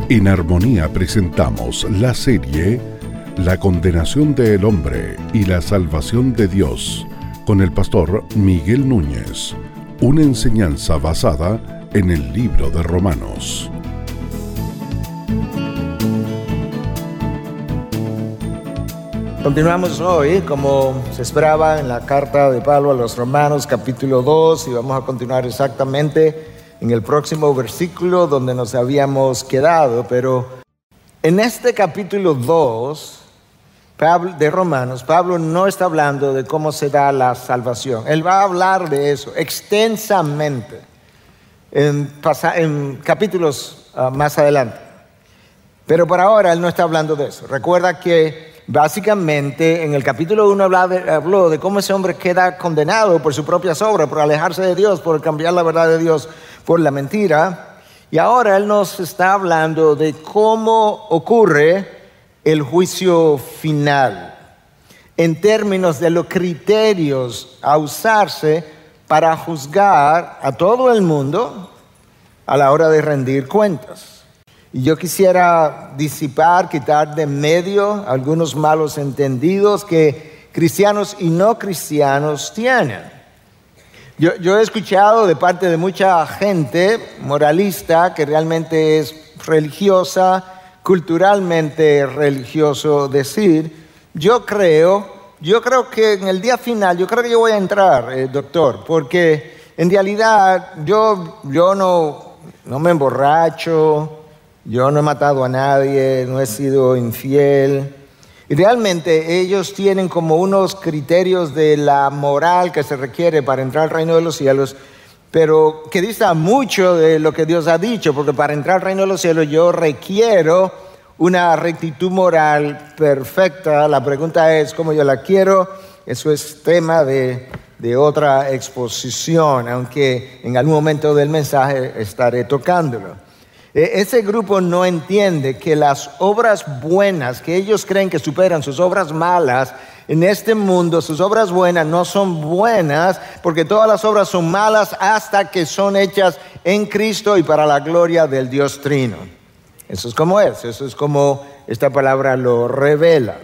En Armonía presentamos la serie La condenación del hombre y la salvación de Dios con el pastor Miguel Núñez, una enseñanza basada en el libro de Romanos. Continuamos hoy, como se esperaba, en la carta de Pablo a los Romanos, capítulo 2, y vamos a continuar exactamente en el próximo versículo donde nos habíamos quedado. Pero en este capítulo 2 de Romanos, Pablo no está hablando de cómo se da la salvación. Él va a hablar de eso extensamente en capítulos más adelante. Pero por ahora él no está hablando de eso. Recuerda que básicamente en el capítulo 1 habló de cómo ese hombre queda condenado por sus propias obras, por alejarse de Dios, por cambiar la verdad de Dios por la mentira. Y ahora él nos está hablando de cómo ocurre el juicio final, en términos de los criterios a usarse para juzgar a todo el mundo a la hora de rendir cuentas. Y yo quisiera quitar de medio algunos malos entendidos que cristianos y no cristianos tienen. Yo he escuchado de parte de mucha gente moralista que realmente es religiosa, culturalmente religioso, decir, yo creo que en el día final, yo creo que yo voy a entrar, doctor, porque en realidad yo no me emborracho, yo no he matado a nadie, no he sido infiel. Y realmente ellos tienen como unos criterios de la moral que se requiere para entrar al reino de los cielos, pero que dista mucho de lo que Dios ha dicho, porque para entrar al reino de los cielos yo requiero una rectitud moral perfecta. La pregunta es cómo yo la quiero. Eso es tema de otra exposición, aunque en algún momento del mensaje estaré tocándolo. Ese grupo no entiende que las obras buenas, que ellos creen que superan sus obras malas, en este mundo sus obras buenas no son buenas, porque todas las obras son malas hasta que son hechas en Cristo y para la gloria del Dios Trino. Eso es como esta palabra lo revela.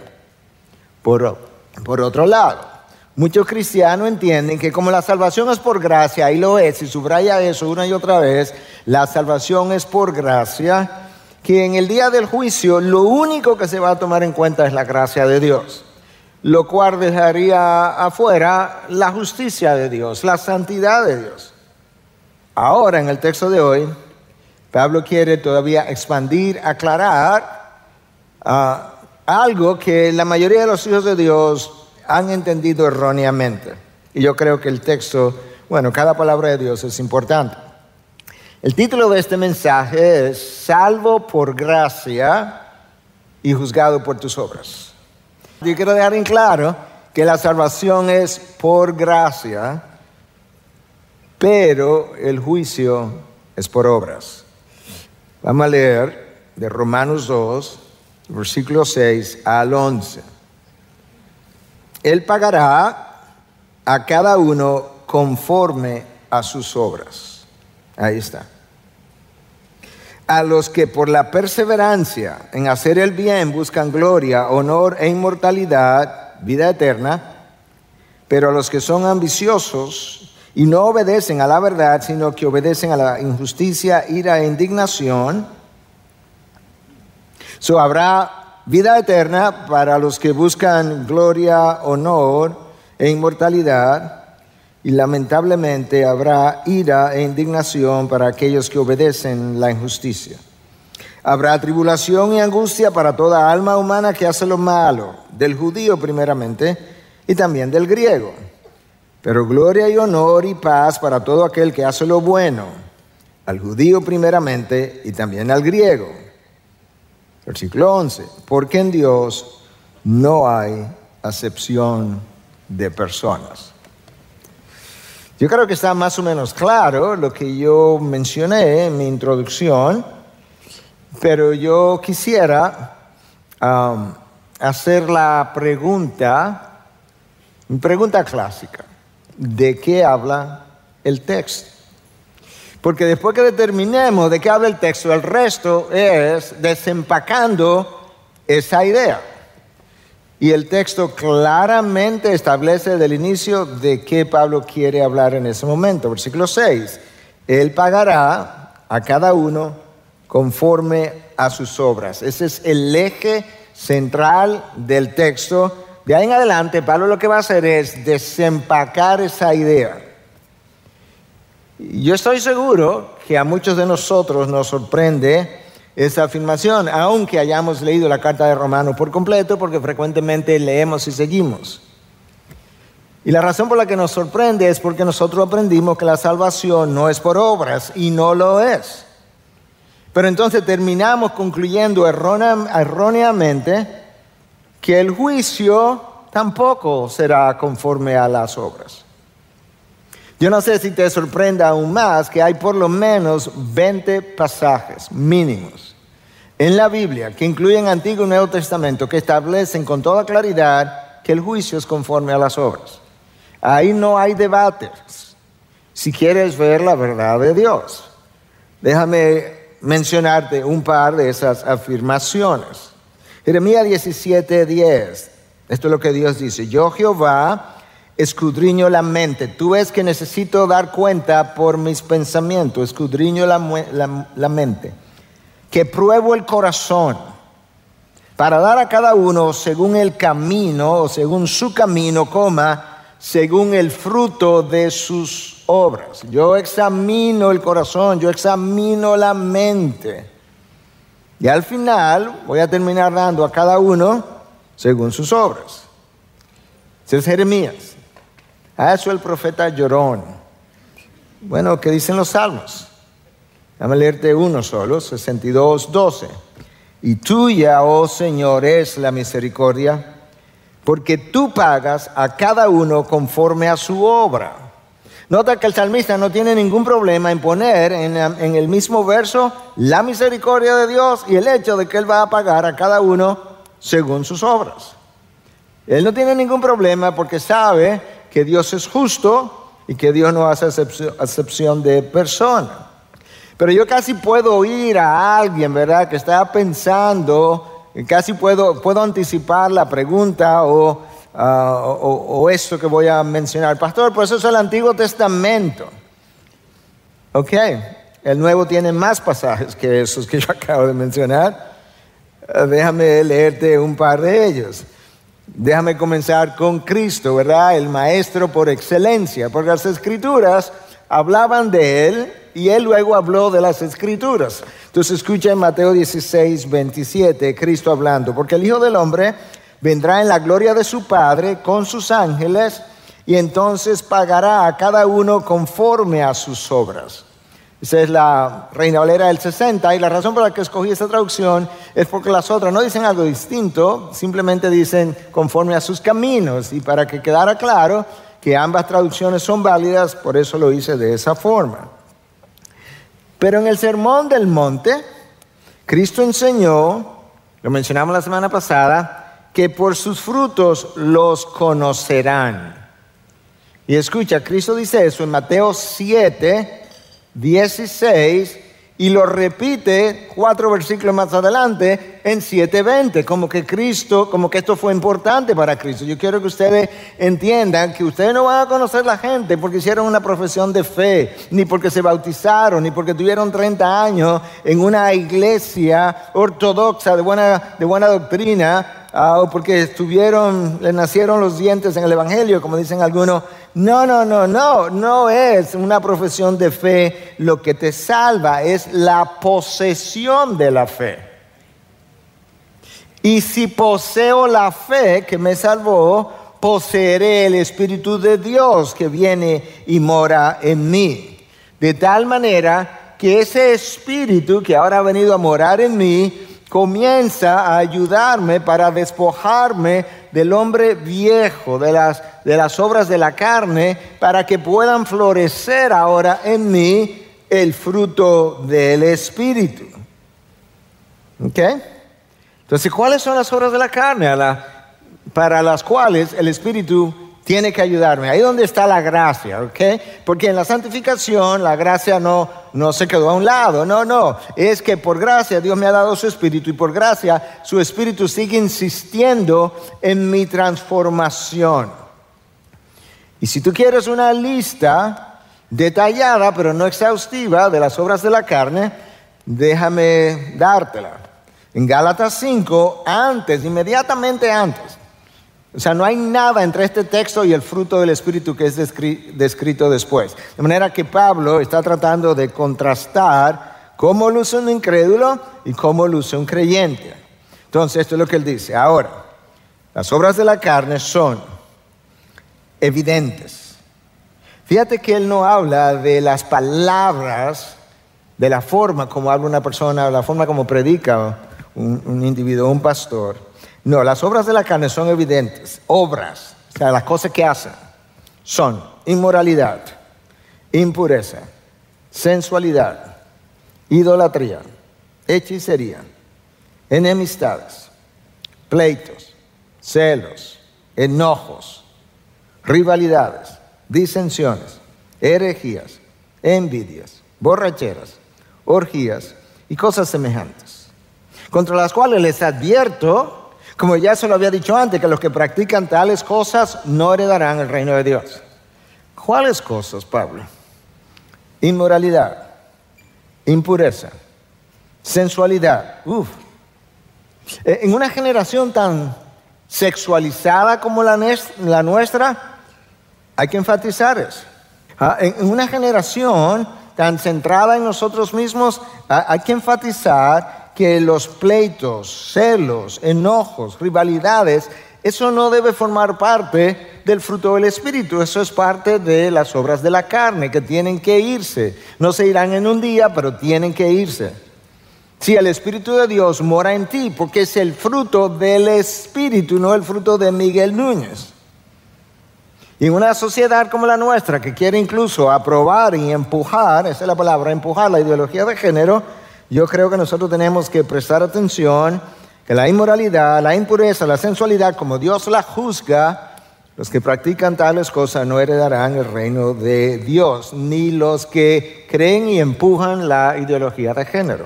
Por otro lado, muchos cristianos entienden que como la salvación es por gracia, y lo es, y subraya eso una y otra vez, la salvación es por gracia, que en el día del juicio lo único que se va a tomar en cuenta es la gracia de Dios, lo cual dejaría afuera la justicia de Dios, la santidad de Dios. Ahora, en el texto de hoy, Pablo quiere todavía expandir, aclarar algo que la mayoría de los hijos de Dios han entendido erróneamente. Y yo creo que el texto, cada palabra de Dios es importante. El título de este mensaje es Salvo por gracia y juzgado por tus obras. Yo quiero dejar en claro que la salvación es por gracia, pero el juicio es por obras. Vamos a leer de Romanos 2, versículo 6 al 11. Él pagará a cada uno conforme a sus obras. Ahí está. A los que por la perseverancia en hacer el bien buscan gloria, honor e inmortalidad, vida eterna, pero a los que son ambiciosos y no obedecen a la verdad, sino que obedecen a la injusticia, ira e indignación, habrá vida eterna para los que buscan gloria, honor e inmortalidad, y lamentablemente habrá ira e indignación para aquellos que obedecen la injusticia. Habrá tribulación y angustia para toda alma humana que hace lo malo, del judío primeramente y también del griego. Pero gloria y honor y paz para todo aquel que hace lo bueno, al judío primeramente y también al griego. Versículo 11, porque en Dios no hay acepción de personas. Yo creo que está más o menos claro lo que yo mencioné en mi introducción, pero yo quisiera hacer la pregunta clásica. ¿De qué habla el texto? Porque después que determinemos de qué habla el texto, el resto es desempacando esa idea. Y el texto claramente establece desde el inicio de qué Pablo quiere hablar en ese momento. Versículo 6. Él pagará a cada uno conforme a sus obras. Ese es el eje central del texto. De ahí en adelante, Pablo lo que va a hacer es desempacar esa idea. Yo estoy seguro que a muchos de nosotros nos sorprende esa afirmación, aunque hayamos leído la carta de Romanos por completo, porque frecuentemente leemos y seguimos. Y la razón por la que nos sorprende es porque nosotros aprendimos que la salvación no es por obras, y no lo es. Pero entonces terminamos concluyendo erróneamente que el juicio tampoco será conforme a las obras. Yo no sé si te sorprende aún más que hay por lo menos 20 pasajes mínimos en la Biblia que incluyen Antiguo y Nuevo Testamento que establecen con toda claridad que el juicio es conforme a las obras. Ahí no hay debates si quieres ver la verdad de Dios. Déjame mencionarte un par de esas afirmaciones. Jeremías 17:10. Esto es lo que Dios dice. Yo, Jehová, escudriño la mente. Tú ves que necesito dar cuenta por mis pensamientos. Escudriño la mente. Que pruebo el corazón para dar a cada uno según el camino o según su camino, según el fruto de sus obras. Yo examino el corazón, yo examino la mente. Y al final voy a terminar dando a cada uno según sus obras. Ese es Jeremías. A eso el profeta llorón. Bueno, ¿qué dicen los salmos? Déjame leerte uno solo, 62:12. Y tuya, oh Señor, es la misericordia, porque tú pagas a cada uno conforme a su obra. Nota que el salmista no tiene ningún problema en poner en el mismo verso la misericordia de Dios y el hecho de que Él va a pagar a cada uno según sus obras. Él no tiene ningún problema porque sabe que Dios es justo y que Dios no hace acepción de persona. Pero yo casi puedo oír a alguien, ¿verdad?, que está pensando, casi puedo anticipar la pregunta o esto que voy a mencionar. Pastor, pues eso es el Antiguo Testamento. Ok, el Nuevo tiene más pasajes que esos que yo acabo de mencionar. Déjame leerte un par de ellos. Déjame comenzar con Cristo, ¿verdad? El maestro por excelencia, porque las Escrituras hablaban de Él y Él luego habló de las Escrituras. Entonces escucha en Mateo 16:27, Cristo hablando, porque el Hijo del Hombre vendrá en la gloria de su Padre con sus ángeles y entonces pagará a cada uno conforme a sus obras. Esa es la Reina Valera del 60 y la razón por la que escogí esta traducción es porque las otras no dicen algo distinto, simplemente dicen conforme a sus caminos. Y para que quedara claro que ambas traducciones son válidas, por eso lo hice de esa forma. Pero en el Sermón del Monte, Cristo enseñó, lo mencionamos la semana pasada, que por sus frutos los conocerán. Y escucha, Cristo dice eso en Mateo 7:16 y lo repite 4 versículos más adelante en 7:20, como que esto fue importante para Cristo. Yo quiero que ustedes entiendan que ustedes no van a conocer la gente porque hicieron una profesión de fe, ni porque se bautizaron, ni porque tuvieron 30 años en una iglesia ortodoxa de buena doctrina, o porque le nacieron los dientes en el evangelio, como dicen algunos. No es una profesión de fe lo que te salva, es la posesión de la fe. Y si poseo la fe que me salvó, poseeré el Espíritu de Dios que viene y mora en mí. De tal manera que ese Espíritu que ahora ha venido a morar en mí comienza a ayudarme para despojarme del hombre viejo, de las obras de la carne, para que puedan florecer ahora en mí el fruto del Espíritu. ¿Ok? Entonces, ¿cuáles son las obras de la carne para las cuales el Espíritu tiene que ayudarme. Ahí donde está la gracia, ¿ok? Porque en la santificación la gracia no se quedó a un lado, no. Es que por gracia Dios me ha dado su Espíritu y por gracia su Espíritu sigue insistiendo en mi transformación. Y si tú quieres una lista detallada, pero no exhaustiva, de las obras de la carne, déjame dártela. En Gálatas 5, inmediatamente antes. O sea, no hay nada entre este texto y el fruto del Espíritu que es descrito después. De manera que Pablo está tratando de contrastar cómo luce un incrédulo y cómo luce un creyente. Entonces, esto es lo que él dice. Ahora, las obras de la carne son evidentes. Fíjate que él no habla de las palabras, de la forma como habla una persona, la forma como predica un individuo, un pastor. No, las obras de la carne son evidentes. Obras, o sea, las cosas que hacen, son inmoralidad, impureza, sensualidad, idolatría, hechicería, enemistades, pleitos, celos, enojos, rivalidades, disensiones, herejías, envidias, borracheras, orgías y cosas semejantes, contra las cuales les advierto, como ya se lo había dicho antes, que los que practican tales cosas no heredarán el reino de Dios. ¿Cuáles cosas, Pablo? Inmoralidad, impureza, sensualidad. En una generación tan sexualizada como la nuestra, hay que enfatizar eso. En una generación tan centrada en nosotros mismos, hay que enfatizar que los pleitos, celos, enojos, rivalidades, eso no debe formar parte del fruto del Espíritu. Eso es parte de las obras de la carne que tienen que irse. No se irán en un día, pero tienen que irse. Si el Espíritu de Dios mora en ti, porque es el fruto del Espíritu, no el fruto de Miguel Núñez. Y en una sociedad como la nuestra, que quiere incluso aprobar y empujar, esa es la palabra, empujar la ideología de género, yo creo que nosotros tenemos que prestar atención que la inmoralidad, la impureza, la sensualidad, como Dios la juzga, los que practican tales cosas no heredarán el reino de Dios, ni los que creen y empujan la ideología de género.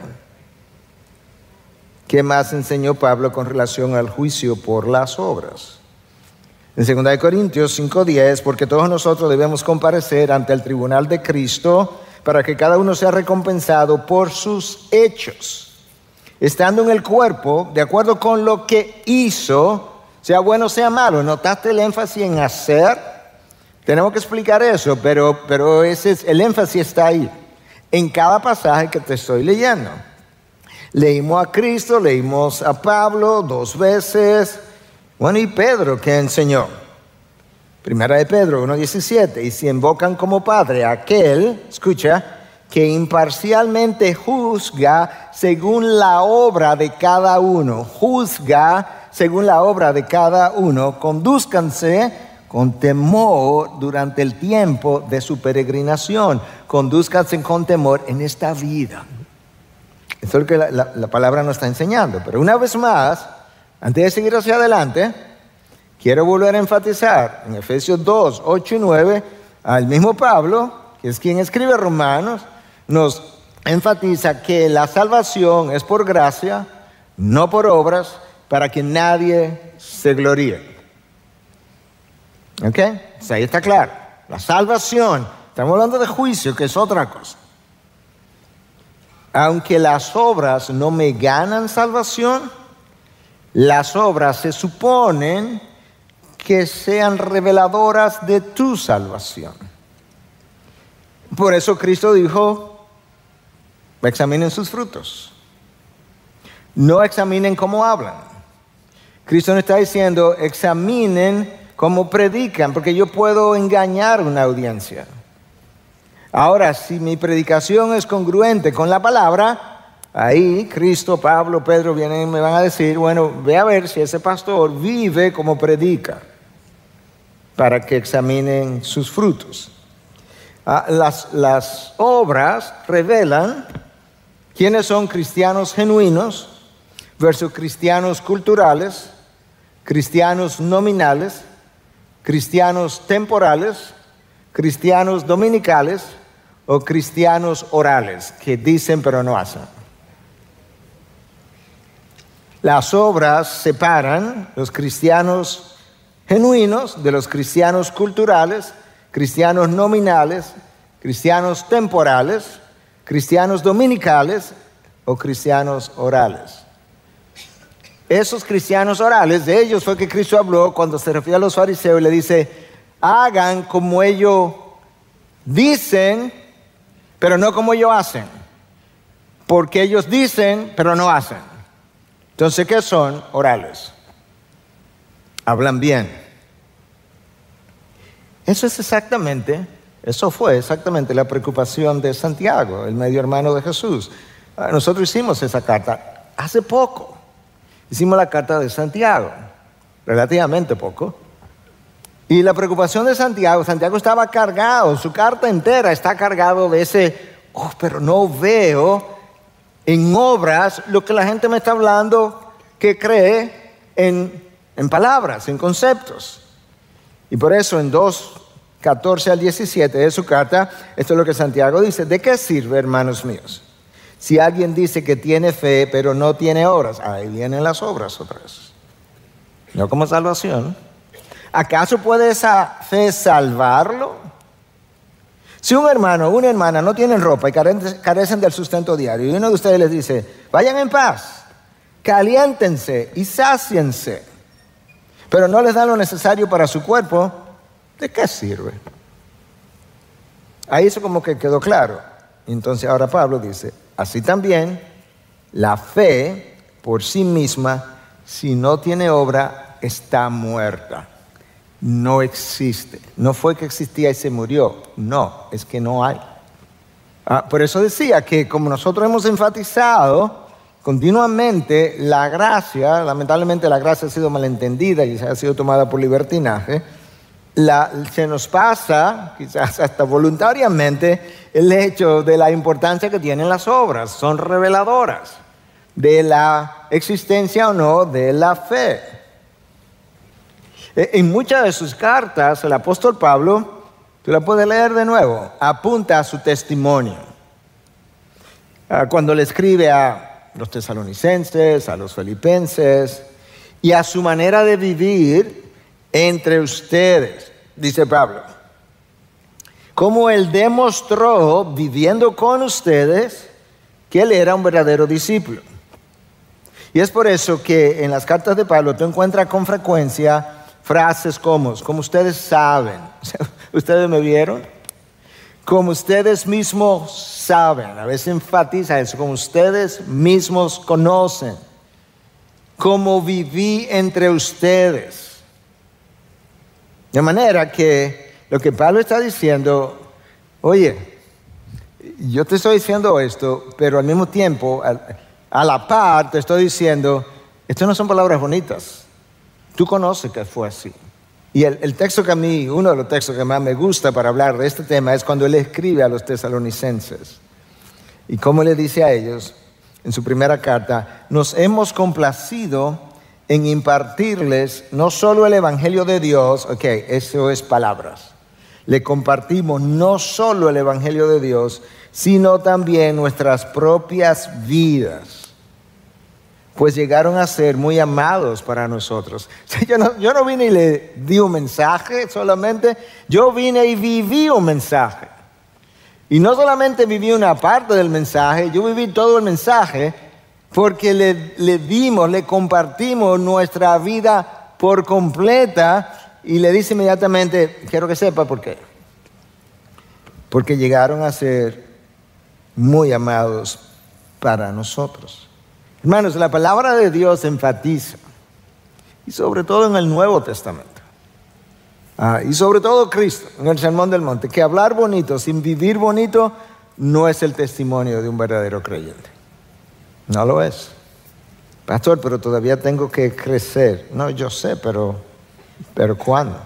¿Qué más enseñó Pablo con relación al juicio por las obras? En 2 Corintios 5:10, porque todos nosotros debemos comparecer ante el tribunal de Cristo para que cada uno sea recompensado por sus hechos, estando en el cuerpo, de acuerdo con lo que hizo, sea bueno o sea malo. ¿Notaste el énfasis en hacer? Tenemos que explicar eso, pero el énfasis está ahí, en cada pasaje que te estoy leyendo. Leímos a Cristo, leímos a Pablo 2 veces, bueno, y Pedro que enseñó. Primera de Pedro 1:17, y si invocan como Padre a aquel, escucha, que imparcialmente juzga según la obra de cada uno, juzga según la obra de cada uno, condúzcanse con temor durante el tiempo de su peregrinación, condúzcanse con temor en esta vida. Eso es lo que la palabra nos está enseñando, pero una vez más, antes de seguir hacia adelante, quiero volver a enfatizar en Efesios 2, 8 y 9, al mismo Pablo, que es quien escribe Romanos, nos enfatiza que la salvación es por gracia, no por obras, para que nadie se gloríe. ¿Ok? Pues ahí está claro. La salvación, estamos hablando de juicio, que es otra cosa. Aunque las obras no me ganan salvación, las obras se suponen que sean reveladoras de tu salvación. Por eso Cristo dijo, examinen sus frutos. No examinen cómo hablan. Cristo no está diciendo, examinen cómo predican, porque yo puedo engañar una audiencia. Ahora, si mi predicación es congruente con la palabra, ahí Cristo, Pablo, Pedro vienen y me van a decir, bueno, ve a ver si ese pastor vive como predica, para que examinen sus frutos. Las obras revelan quiénes son cristianos genuinos versus cristianos culturales, cristianos nominales, cristianos temporales, cristianos dominicales o cristianos orales, que dicen pero no hacen. Las obras separan los cristianos genuinos de los cristianos culturales, cristianos nominales, cristianos temporales, cristianos dominicales o cristianos orales. Esos cristianos orales, de ellos fue que Cristo habló cuando se refiere a los fariseos y le dice, hagan como ellos dicen, pero no como ellos hacen. Porque ellos dicen, pero no hacen. Entonces, ¿qué son orales? Hablan bien. Eso fue exactamente la preocupación de Santiago, el medio hermano de Jesús. Nosotros hicimos esa carta hace poco. Hicimos la carta de Santiago, relativamente poco. Y la preocupación de Santiago estaba cargado, su carta entera está cargado de ese, pero no veo en obras lo que la gente me está hablando que cree en palabras, en conceptos. Y por eso en 2:14 al 17 de su carta, esto es lo que Santiago dice, ¿de qué sirve, hermanos míos? Si alguien dice que tiene fe, pero no tiene obras, ahí vienen las obras otra vez. No como salvación. ¿Acaso puede esa fe salvarlo? Si un hermano o una hermana no tienen ropa y carecen del sustento diario, y uno de ustedes les dice, vayan en paz, caliéntense y sáciense, pero no les dan lo necesario para su cuerpo, ¿de qué sirve? Ahí eso como que quedó claro. Entonces ahora Pablo dice, así también la fe por sí misma, si no tiene obra, está muerta. No existe. No fue que existía y se murió. No, es que no hay. Por eso decía que como nosotros hemos enfatizado continuamente la gracia, lamentablemente la gracia ha sido malentendida y ha sido tomada por libertinaje, se nos pasa, quizás hasta voluntariamente, el hecho de la importancia que tienen las obras. Son reveladoras de la existencia o no de la fe. En muchas de sus cartas, el apóstol Pablo, tú la puedes leer de nuevo, apunta a su testimonio. Cuando le escribe a los tesalonicenses, a los filipenses y a su manera de vivir entre ustedes, dice Pablo, como él demostró viviendo con ustedes que él era un verdadero discípulo. Y es por eso que en las cartas de Pablo tú encuentras con frecuencia frases como ustedes saben, ustedes me vieron, como ustedes mismos saben, a veces enfatiza eso, como ustedes mismos conocen, como viví entre ustedes. De manera que lo que Pablo está diciendo, oye, yo te estoy diciendo esto, pero al mismo tiempo, a la par te estoy diciendo, esto no son palabras bonitas. Tú conoces que fue así. Y el texto que a mí, uno de los textos que más me gusta para hablar de este tema es cuando él escribe a los tesalonicenses. Y como le dice a ellos en su primera carta, nos hemos complacido en impartirles no solo el evangelio de Dios, eso es palabras. Le compartimos no solo el evangelio de Dios, sino también nuestras propias vidas. Pues llegaron a ser muy amados para nosotros. Yo no vine y le di un mensaje solamente, yo vine y viví un mensaje. Y no solamente viví una parte del mensaje, yo viví todo el mensaje porque le compartimos nuestra vida por completa y le dice inmediatamente, quiero que sepa por qué. Porque llegaron a ser muy amados para nosotros. Hermanos, la palabra de Dios enfatiza, y sobre todo en el Nuevo Testamento, y sobre todo Cristo, en el Sermón del Monte, que hablar bonito sin vivir bonito no es el testimonio de un verdadero creyente. No lo es. Pastor, pero todavía tengo que crecer. No, yo sé, pero ¿cuándo?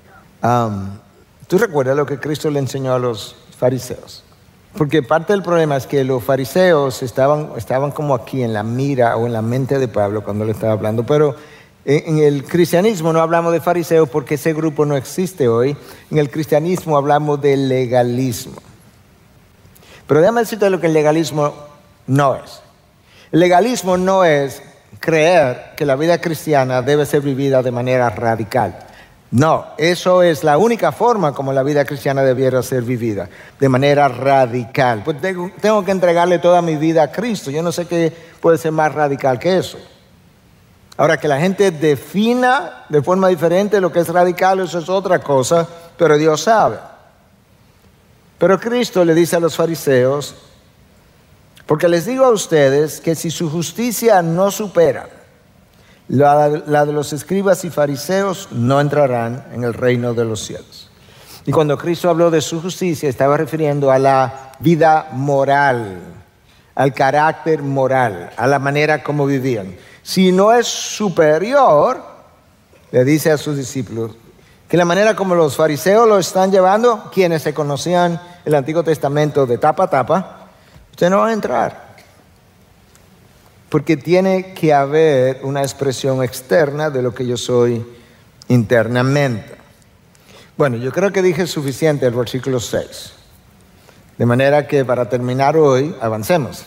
¿Tú recuerdas lo que Cristo le enseñó a los fariseos? Porque parte del problema es que los fariseos estaban como aquí en la mira o en la mente de Pablo cuando le estaba hablando, pero En el cristianismo no hablamos de fariseos porque ese grupo no existe hoy. En el cristianismo hablamos de legalismo. Pero déjame decirte lo que el legalismo no es. El legalismo no es creer que la vida cristiana debe ser vivida de manera radical. No, eso es la única forma como la vida cristiana debiera ser vivida, de manera radical. Pues tengo que entregarle toda mi vida a Cristo. Yo no sé qué puede ser más radical que eso. Ahora, que la gente defina de forma diferente lo que es radical, eso es otra cosa, pero Dios sabe. Pero Cristo le dice a los fariseos, porque les digo a ustedes que si su justicia no supera la de los escribas y fariseos, no entrarán en el reino de los cielos. Y cuando Cristo habló de su justicia, estaba refiriendo a la vida moral, al carácter moral, a la manera como vivían. Si no es superior, le dice a sus discípulos, que la manera como los fariseos lo están llevando, quienes se conocían el Antiguo Testamento de tapa a tapa, usted no va a entrar. Porque tiene que haber una expresión externa de lo que yo soy internamente. Bueno, yo creo que dije suficiente el versículo 6. De manera que para terminar hoy, avancemos.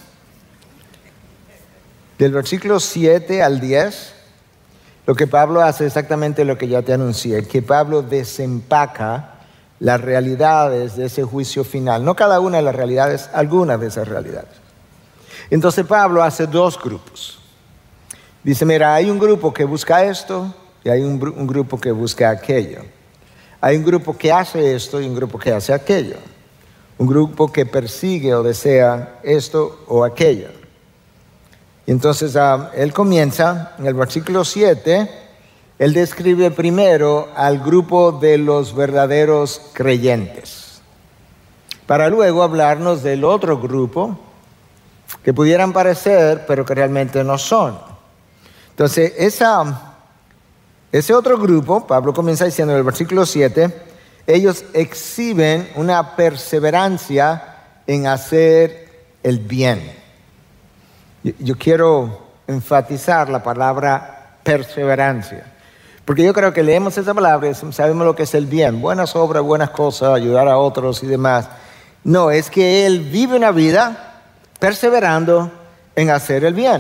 Del versículo 7 al 10, lo que Pablo hace es exactamente lo que ya te anuncié, que Pablo desempaca las realidades de ese juicio final. No cada una de las realidades, algunas de esas realidades. Entonces Pablo hace dos grupos. Dice, mira, hay un grupo que busca esto y hay un grupo que busca aquello. Hay un grupo que hace esto y un grupo que hace aquello. Un grupo que persigue o desea esto o aquello. Y entonces él comienza, en el versículo 7, él describe primero al grupo de los verdaderos creyentes, para luego hablarnos del otro grupo que pudieran parecer, pero que realmente no son. Entonces, ese otro grupo, Pablo comienza diciendo en el versículo 7, ellos exhiben una perseverancia en hacer el bien. Yo quiero enfatizar la palabra perseverancia, porque yo creo que leemos esa palabra y sabemos lo que es el bien, buenas obras, buenas cosas, ayudar a otros y demás. No, es que él vive una vida perseverando en hacer el bien.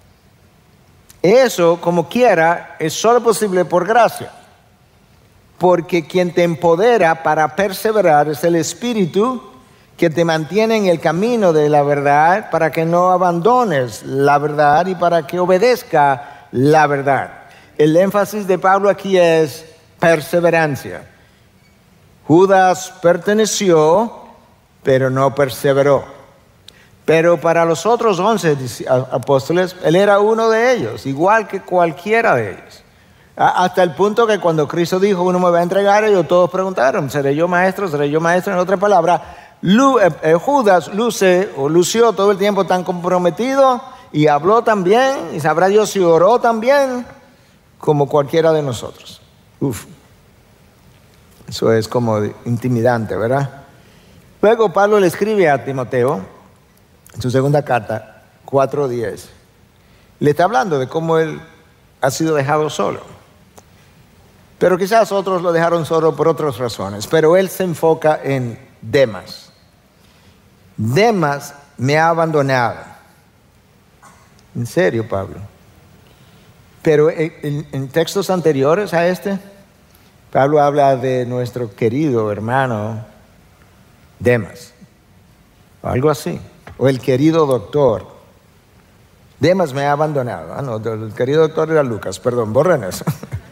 Eso, como quiera, es solo posible por gracia, porque quien te empodera para perseverar es el Espíritu que te mantiene en el camino de la verdad para que no abandones la verdad y para que obedezca la verdad. El énfasis de Pablo aquí es perseverancia. Judas perteneció, pero no perseveró. Pero para los otros 11 apóstoles, él era uno de ellos, igual que cualquiera de ellos. Hasta el punto que cuando Cristo dijo, uno me va a entregar, ellos todos preguntaron, ¿seré yo maestro? ¿Seré yo maestro? En otra palabra, Judas lució todo el tiempo tan comprometido y habló también, y sabrá Dios si oró también, como cualquiera de nosotros. Eso es como intimidante, ¿verdad? Luego Pablo le escribe a Timoteo, en su segunda carta, 4:10. Le está hablando de cómo él ha sido dejado solo. Pero quizás otros lo dejaron solo por otras razones. Pero él se enfoca en Demas. Demas me ha abandonado. En serio, Pablo. Pero en textos anteriores a este, Pablo habla de nuestro querido hermano Demas. O algo así. O el querido doctor. Demas me ha abandonado. No, el querido doctor era Lucas. Perdón, borren eso.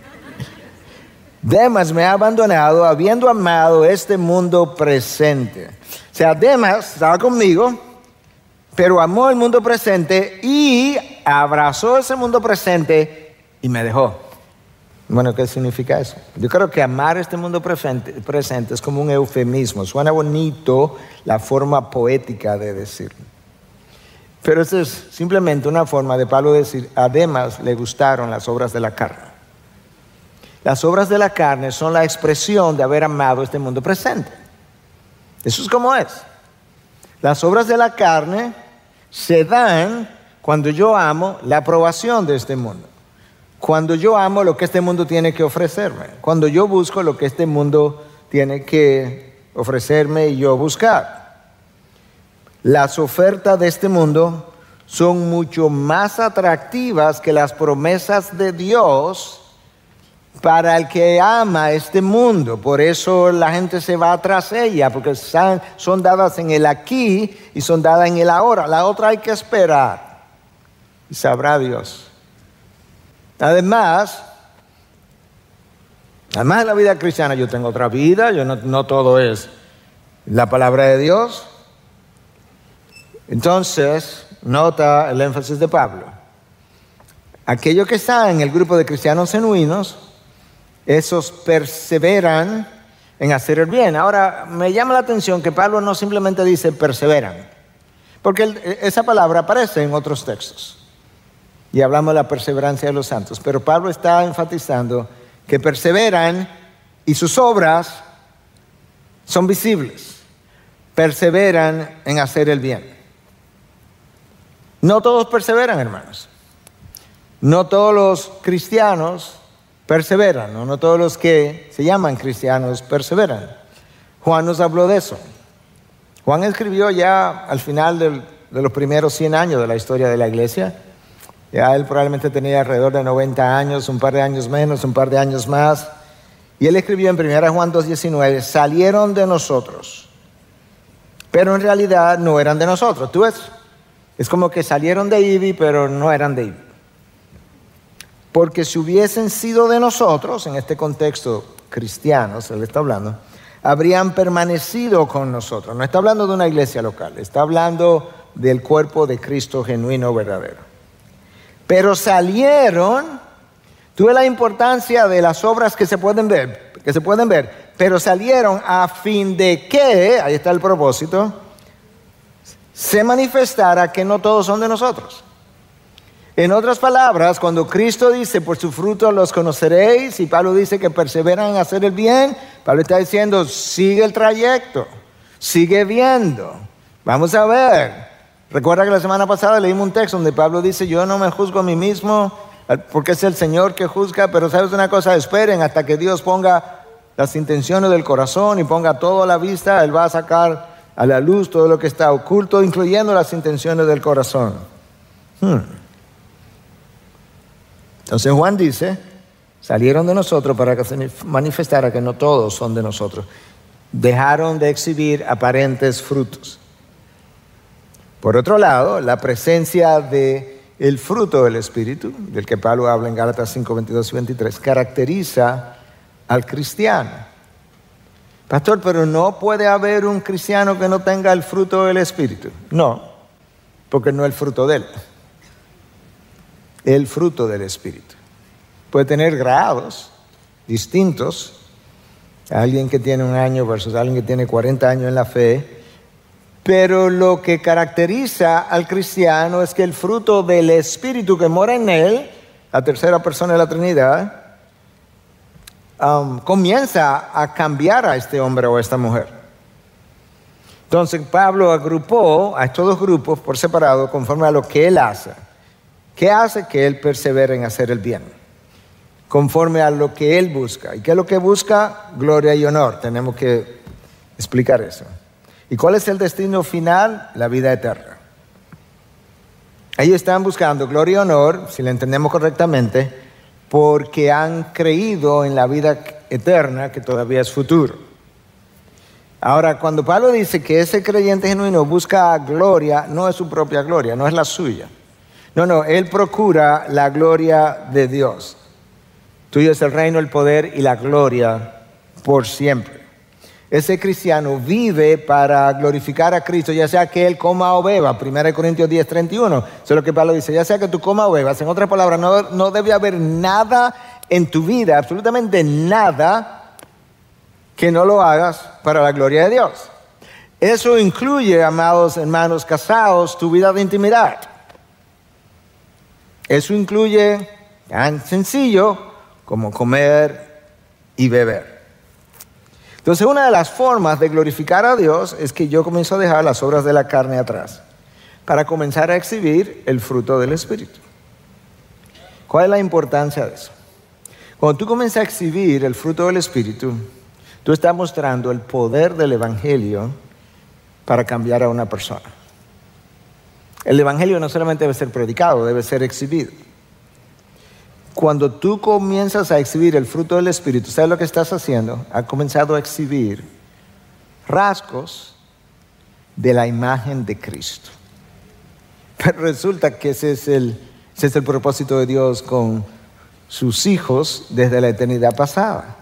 Demas me ha abandonado habiendo amado este mundo presente. O sea, Demas estaba conmigo, pero amó el mundo presente y abrazó ese mundo presente y me dejó. Bueno, ¿qué significa eso? Yo creo que amar este mundo presente es como un eufemismo. Suena bonito la forma poética de decirlo. Pero eso es simplemente una forma de Pablo decir, a Demas le gustaron las obras de la carne. Las obras de la carne son la expresión de haber amado este mundo presente. Eso es como es. Las obras de la carne se dan cuando yo amo la aprobación de este mundo. cuando yo amo lo que este mundo tiene que ofrecerme, cuando yo busco lo que este mundo tiene que ofrecerme y yo buscar. Las ofertas de este mundo son mucho más atractivas que las promesas de Dios para el que ama este mundo. Por eso la gente se va tras ella, porque son dadas en el aquí y son dadas en el ahora. La otra hay que esperar y sabrá Dios. Además de la vida cristiana, yo tengo otra vida, no todo es la palabra de Dios. Entonces, nota el énfasis de Pablo. Aquellos que están en el grupo de cristianos genuinos, esos perseveran en hacer el bien. Ahora, me llama la atención que Pablo no simplemente dice perseveran, porque esa palabra aparece en otros textos. Y hablamos de la perseverancia de los santos. Pero Pablo está enfatizando que perseveran y sus obras son visibles. Perseveran en hacer el bien. No todos perseveran, hermanos. No todos los cristianos perseveran. No todos los que se llaman cristianos perseveran. Juan nos habló de eso. Juan escribió ya al final de los primeros 100 años de la historia de la iglesia. Ya él probablemente tenía alrededor de 90 años, un par de años menos, un par de años más. Y él escribió en 1 Juan 2:19, salieron de nosotros, pero en realidad no eran de nosotros. ¿Tú ves? Es como que salieron de Ivy, pero no eran de Ivy. Porque si hubiesen sido de nosotros, en este contexto cristiano, se le está hablando, habrían permanecido con nosotros. No está hablando de una iglesia local, está hablando del cuerpo de Cristo genuino, verdadero. Pero salieron, tuve la importancia de las obras que se pueden ver, pero salieron a fin de que, ahí está el propósito, se manifestara que no todos son de nosotros. En otras palabras, cuando Cristo dice, por su fruto los conoceréis, y Pablo dice que perseveran en hacer el bien, Pablo está diciendo, sigue el trayecto, sigue viendo, vamos a ver. Recuerda que la semana pasada leímos un texto donde Pablo dice, yo no me juzgo a mí mismo, porque es el Señor que juzga, pero sabes una cosa, esperen hasta que Dios ponga las intenciones del corazón y ponga todo a la vista, Él va a sacar a la luz todo lo que está oculto, incluyendo las intenciones del corazón. Entonces Juan dice, salieron de nosotros para que se manifestara que no todos son de nosotros. Dejaron de exhibir aparentes frutos. Por otro lado, la presencia del fruto del Espíritu, del que Pablo habla en Gálatas 5, 22 y 23, caracteriza al cristiano. Pastor, pero no puede haber un cristiano que no tenga el fruto del Espíritu. No, porque no es el fruto de él. El fruto del Espíritu. Puede tener grados distintos. Alguien que tiene 1 año versus alguien que tiene 40 años en la fe. Pero lo que caracteriza al cristiano es que el fruto del Espíritu que mora en él, la tercera persona de la Trinidad, comienza a cambiar a este hombre o a esta mujer. Entonces Pablo agrupó a estos dos grupos por separado conforme a lo que él hace. ¿Qué hace? Que él persevere en hacer el bien, conforme a lo que él busca. ¿Y qué es lo que busca? Gloria y honor. Tenemos que explicar eso. ¿Y cuál es el destino final? La vida eterna. Ellos están buscando gloria y honor, si lo entendemos correctamente, porque han creído en la vida eterna que todavía es futuro. Ahora, cuando Pablo dice que ese creyente genuino busca gloria, no es su propia gloria, no es la suya. No, él procura la gloria de Dios. Tuyo es el reino, el poder y la gloria por siempre. Ese cristiano vive para glorificar a Cristo, ya sea que él coma o beba. 1 Corintios 10, 31. Eso es lo que Pablo dice, ya sea que tú comas o bebas. En otras palabras, no debe haber nada en tu vida, absolutamente nada, que no lo hagas para la gloria de Dios. Eso incluye, amados hermanos casados, tu vida de intimidad. Eso incluye tan sencillo como comer y beber. Entonces, una de las formas de glorificar a Dios es que yo comienzo a dejar las obras de la carne atrás para comenzar a exhibir el fruto del Espíritu. ¿Cuál es la importancia de eso? Cuando tú comienzas a exhibir el fruto del Espíritu, tú estás mostrando el poder del Evangelio para cambiar a una persona. El Evangelio no solamente debe ser predicado, debe ser exhibido. Cuando tú comienzas a exhibir el fruto del Espíritu, ¿sabes lo que estás haciendo? Has comenzado a exhibir rasgos de la imagen de Cristo. Pero resulta que ese es el propósito de Dios con sus hijos desde la eternidad pasada.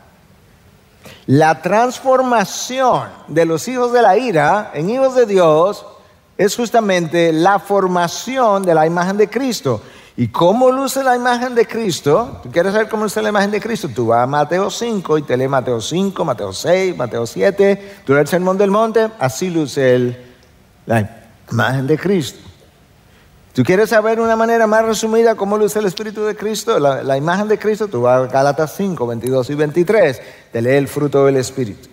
La transformación de los hijos de la ira en hijos de Dios es justamente la formación de la imagen de Cristo. ¿Y cómo luce la imagen de Cristo? ¿Tú quieres saber cómo luce la imagen de Cristo? Tú vas a Mateo 5 y te lees Mateo 5, Mateo 6, Mateo 7. Tú lees el Sermón del Monte, así luce la imagen de Cristo. ¿Tú quieres saber una manera más resumida cómo luce el Espíritu de Cristo? La imagen de Cristo, tú vas a Gálatas 5, 22 y 23. Te lees el fruto del Espíritu.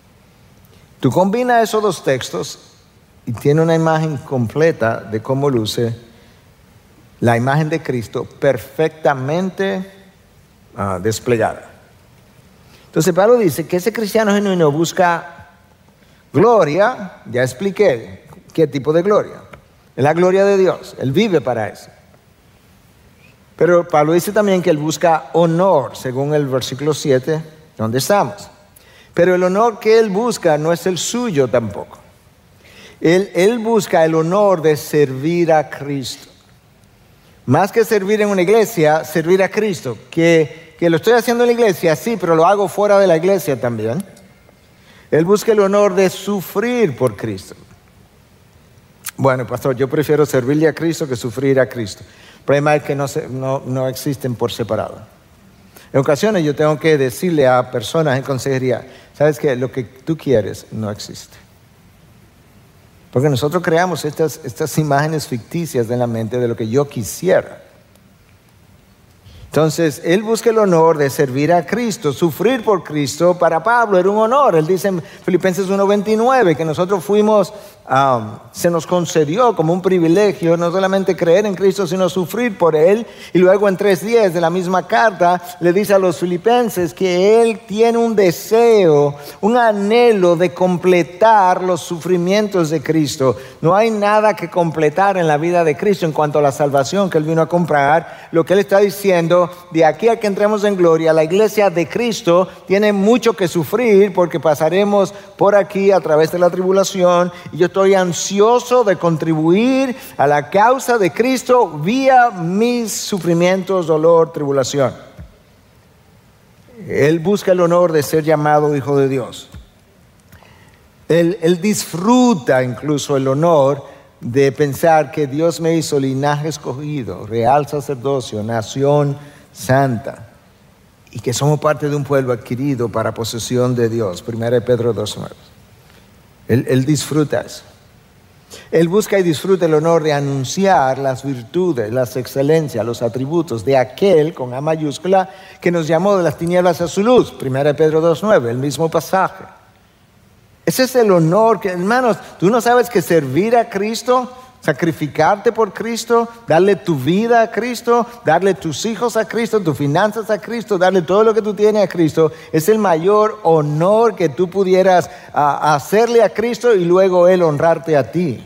Tú combinas esos dos textos y tienes una imagen completa de cómo luce la imagen de Cristo perfectamente desplegada. Entonces Pablo dice que ese cristiano genuino busca gloria. Ya expliqué qué tipo de gloria. Es la gloria de Dios. Él vive para eso. Pero Pablo dice también que él busca honor, según el versículo 7, donde estamos. Pero el honor que él busca no es el suyo tampoco. Él busca el honor de servir a Cristo. Más que servir en una iglesia, servir a Cristo. Que lo estoy haciendo en la iglesia, sí, pero lo hago fuera de la iglesia también. Él busca el honor de sufrir por Cristo. Bueno, pastor, yo prefiero servirle a Cristo que sufrir a Cristo. El problema es que no existen por separado. En ocasiones yo tengo que decirle a personas en consejería, ¿sabes qué? Lo que tú quieres no existe. Porque nosotros creamos estas imágenes ficticias en la mente de lo que yo quisiera. Entonces, él busca el honor de servir a Cristo, sufrir por Cristo. Para Pablo era un honor. Él dice en Filipenses 1:29 que nosotros se nos concedió como un privilegio no solamente creer en Cristo, sino sufrir por Él. Y luego en 3:10 de la misma carta le dice a los filipenses que Él tiene un deseo, un anhelo de completar los sufrimientos de Cristo. No hay nada que completar en la vida de Cristo en cuanto a la salvación que Él vino a comprar. Lo que Él está diciendo, de aquí a que entremos en gloria, la iglesia de Cristo tiene mucho que sufrir porque pasaremos por aquí a través de la tribulación. Y yo estoy ansioso de contribuir a la causa de Cristo vía mis sufrimientos, dolor, tribulación. Él busca el honor de ser llamado hijo de Dios. Él disfruta incluso el honor de pensar que Dios me hizo linaje escogido, real sacerdocio, nación santa, y que somos parte de un pueblo adquirido para posesión de Dios. 1 Pedro 2:9. Él disfruta eso. Él busca y disfruta el honor de anunciar las virtudes, las excelencias, los atributos de aquel, con A mayúscula, que nos llamó de las tinieblas a su luz. 1 Pedro 2:9, el mismo pasaje. Ese es el honor que, hermanos, tú no sabes que servir a Cristo, sacrificarte por Cristo, darle tu vida a Cristo, darle tus hijos a Cristo, tus finanzas a Cristo, darle todo lo que tú tienes a Cristo, es el mayor honor que tú pudieras hacerle a Cristo y luego Él honrarte a ti.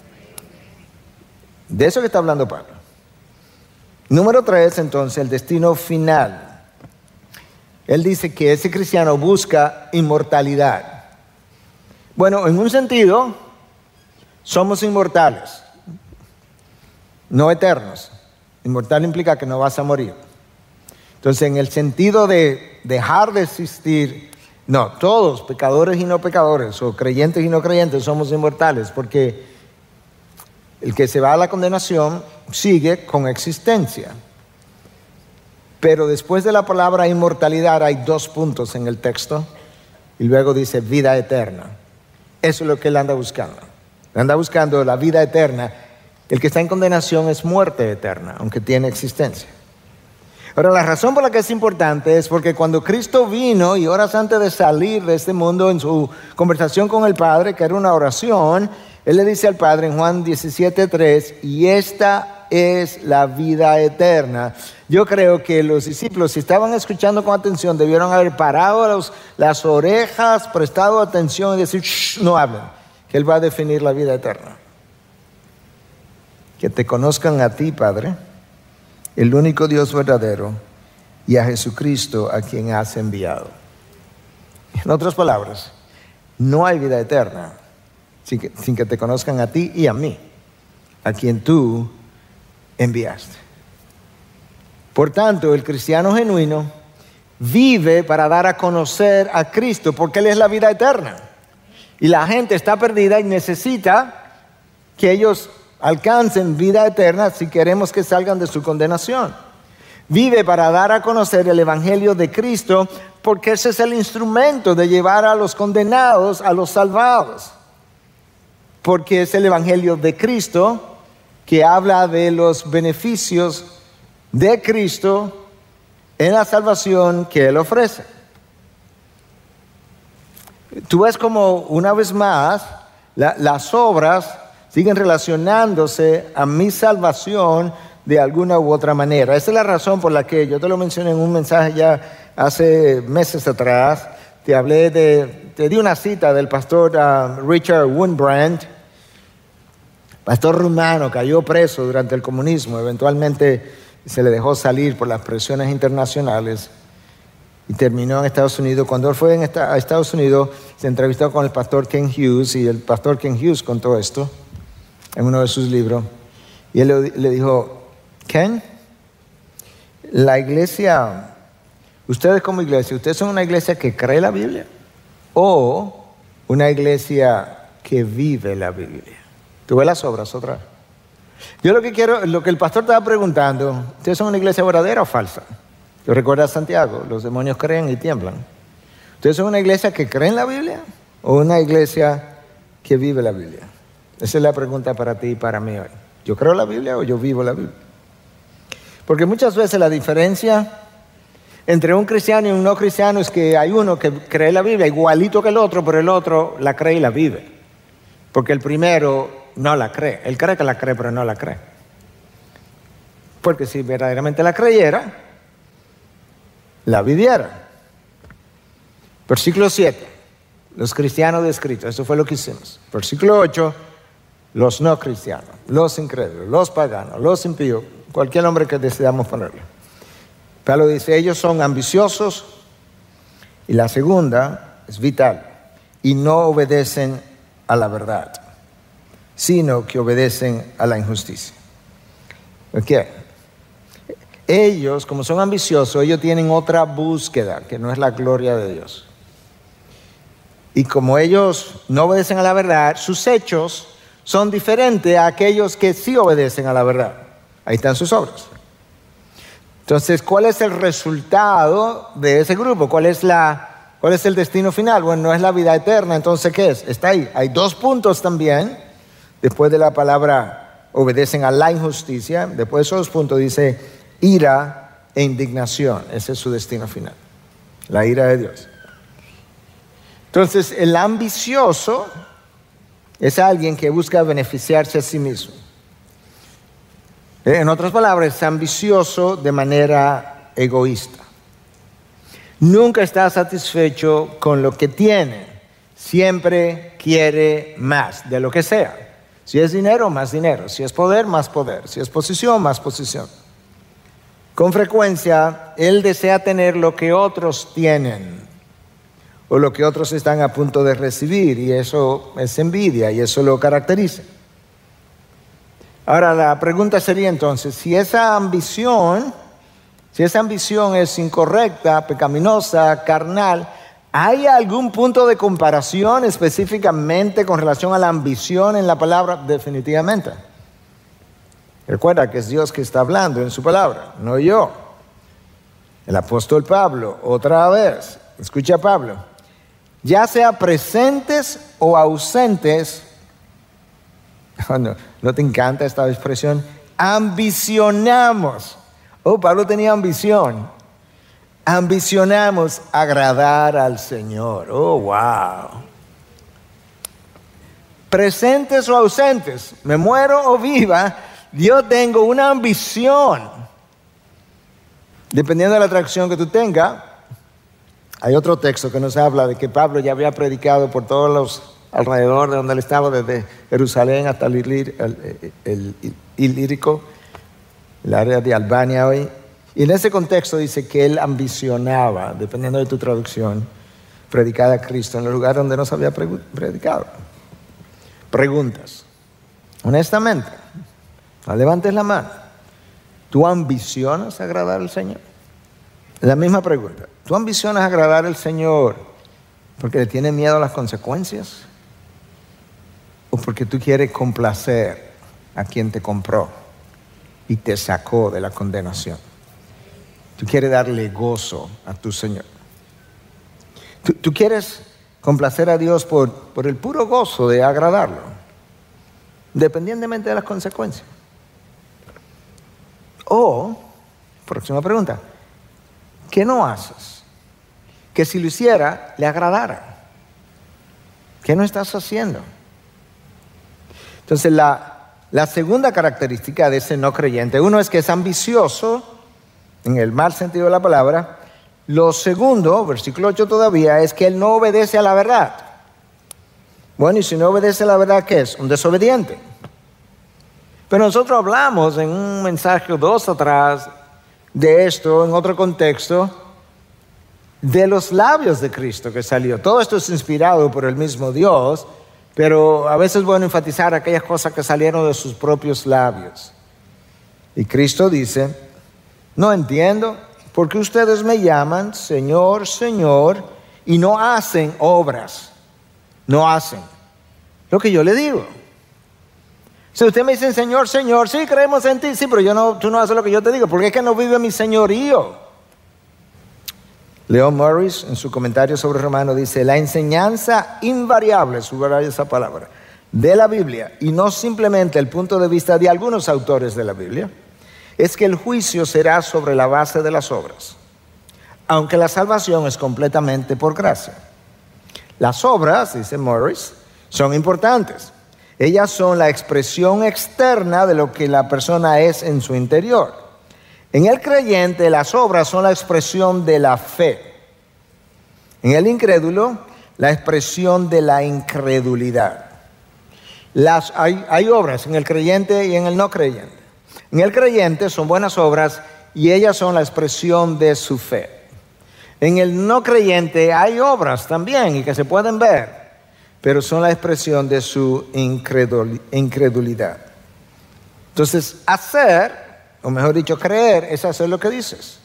De eso que está hablando Pablo. Número 3, entonces, el destino final. Él dice que ese cristiano busca inmortalidad. Bueno, en un sentido, somos inmortales, no eternos. Inmortal implica que no vas a morir. Entonces, en el sentido de dejar de existir, no, todos, pecadores y no pecadores, o creyentes y no creyentes, somos inmortales, porque el que se va a la condenación sigue con existencia. Pero después de la palabra inmortalidad hay 2 puntos en el texto, y luego dice vida eterna. Eso es lo que él anda buscando. Anda buscando la vida eterna. El que está en condenación es muerte eterna, aunque tiene existencia. Ahora, la razón por la que es importante es porque cuando Cristo vino y horas antes de salir de este mundo, en su conversación con el Padre, que era una oración, Él le dice al Padre en Juan 17:3, y esta es la vida eterna. Yo creo que los discípulos, si estaban escuchando con atención, debieron haber parado las orejas, prestado atención y decir, shh, no hablen, que Él va a definir la vida eterna. Que te conozcan a ti, Padre, el único Dios verdadero, y a Jesucristo a quien has enviado. En otras palabras, no hay vida eterna sin que te conozcan a ti y a mí, a quien tú enviaste. Por tanto, el cristiano genuino vive para dar a conocer a Cristo, porque Él es la vida eterna. Y la gente está perdida y necesita que ellos alcancen vida eterna si queremos que salgan de su condenación. Vive para dar a conocer el Evangelio de Cristo, porque ese es el instrumento de llevar a los condenados a los salvados. Porque es el Evangelio de Cristo que habla de los beneficios de Cristo en la salvación que Él ofrece. Tú ves como una vez más las obras siguen relacionándose a mi salvación de alguna u otra manera. Esa es la razón por la que yo te lo mencioné en un mensaje ya hace meses atrás. Te di una cita del pastor Richard Wurmbrand, pastor rumano, cayó preso durante el comunismo. Eventualmente se le dejó salir por las presiones internacionales y terminó en Estados Unidos. Cuando él fue a Estados Unidos, se entrevistó con el pastor Ken Hughes, y el pastor Ken Hughes contó esto en uno de sus libros. Y él le dijo, Ken, la iglesia, ustedes como iglesia, ¿ustedes son una iglesia que cree la Biblia o una iglesia que vive la Biblia? ¿Tú ves las obras otra vez? Yo lo que el pastor estaba preguntando, ¿ustedes son una iglesia verdadera o falsa? ¿Tú recuerdas Santiago? Los demonios creen y tiemblan. ¿Ustedes son una iglesia que cree en la Biblia o una iglesia que vive la Biblia? Esa es la pregunta para ti y para mí hoy. ¿Yo creo la Biblia o yo vivo la Biblia? Porque muchas veces la diferencia entre un cristiano y un no cristiano es que hay uno que cree la Biblia igualito que el otro, pero el otro la cree y la vive. Porque el primero no la cree. Él cree que la cree, pero no la cree. Porque si verdaderamente la creyera, la viviera. Versículo 7. Los cristianos descritos. Eso fue lo que hicimos. Versículo 8. Los no cristianos, los incrédulos, los paganos, los impíos, cualquier nombre que decidamos ponerle. Pablo dice, ellos son ambiciosos, y la segunda es vital, y no obedecen a la verdad, sino que obedecen a la injusticia. ¿Ok? Ellos, como son ambiciosos, ellos tienen otra búsqueda, que no es la gloria de Dios. Y como ellos no obedecen a la verdad, sus hechos son diferentes a aquellos que sí obedecen a la verdad. Ahí están sus obras. Entonces, ¿cuál es el resultado de ese grupo? ¿Cuál es el destino final? Bueno, no es la vida eterna. Entonces, ¿qué es? Está ahí. Hay dos puntos también. Después de la palabra obedecen a la injusticia, después de esos dos puntos dice ira e indignación. Ese es su destino final. La ira de Dios. Entonces, el ambicioso es alguien que busca beneficiarse a sí mismo. En otras palabras, es ambicioso de manera egoísta. Nunca está satisfecho con lo que tiene. Siempre quiere más, de lo que sea. Si es dinero, más dinero. Si es poder, más poder. Si es posición, más posición. Con frecuencia, él desea tener lo que otros tienen, o lo que otros están a punto de recibir, y eso es envidia, y eso lo caracteriza. Ahora, la pregunta sería entonces, si esa ambición es incorrecta, pecaminosa, carnal, ¿hay algún punto de comparación específicamente con relación a la ambición en la palabra? Definitivamente. Recuerda que es Dios que está hablando en su palabra, no yo. El apóstol Pablo, otra vez, escucha a Pablo. Ya sea presentes o ausentes, ¿no te encanta esta expresión? Ambicionamos. Pablo tenía ambición. Ambicionamos agradar al Señor. Wow. Presentes o ausentes, me muero o viva, yo tengo una ambición. Dependiendo de la traducción que tú tengas, hay otro texto que nos habla de que Pablo ya había predicado por todos los alrededor de donde él estaba, desde Jerusalén hasta el Ilírico, el área de Albania hoy. Y en ese contexto dice que él ambicionaba, dependiendo de tu traducción, predicar a Cristo en el lugar donde no se había predicado. Preguntas. Honestamente, no levantes la mano. ¿Tú ambicionas agradar al Señor? La misma pregunta. ¿Tú ambicionas agradar al Señor porque le tienes miedo a las consecuencias? ¿O porque tú quieres complacer a quien te compró y te sacó de la condenación? Tú quieres darle gozo a tu Señor. Tú quieres complacer a Dios por el puro gozo de agradarlo, independientemente de las consecuencias. O, próxima pregunta, ¿qué no haces? Que si lo hiciera, le agradara. ¿Qué no estás haciendo? Entonces, la segunda característica de ese no creyente, uno es que es ambicioso, en el mal sentido de la palabra. Lo segundo, versículo 8 todavía, es que él no obedece a la verdad. Bueno, y si no obedece a la verdad, ¿qué es? Un desobediente. Pero nosotros hablamos en un mensaje o dos atrás de esto, en otro contexto, de los labios de Cristo que salió. Todo esto es inspirado por el mismo Dios, pero a veces es bueno enfatizar aquellas cosas que salieron de sus propios labios. Y Cristo dice: no entiendo por qué ustedes me llaman Señor, Señor, y no hacen obras. No hacen lo que yo le digo. Si usted me dice Señor, Señor, sí, creemos en ti, sí, pero tú no haces lo que yo te digo, porque es que no vive mi señorío. Leon Morris, en su comentario sobre Romano, dice: la enseñanza invariable, subraya esa palabra, de la Biblia, y no simplemente el punto de vista de algunos autores de la Biblia, es que el juicio será sobre la base de las obras, aunque la salvación es completamente por gracia. Las obras, dice Morris, son importantes. Ellas son la expresión externa de lo que la persona es en su interior. En el creyente, las obras son la expresión de la fe. En el incrédulo, la expresión de la incredulidad. Hay obras en el creyente y en el no creyente. En el creyente son buenas obras y ellas son la expresión de su fe. En el no creyente hay obras también y que se pueden ver, pero son la expresión de su incredulidad. Entonces, hacer, o mejor dicho, creer, es hacer lo que dices.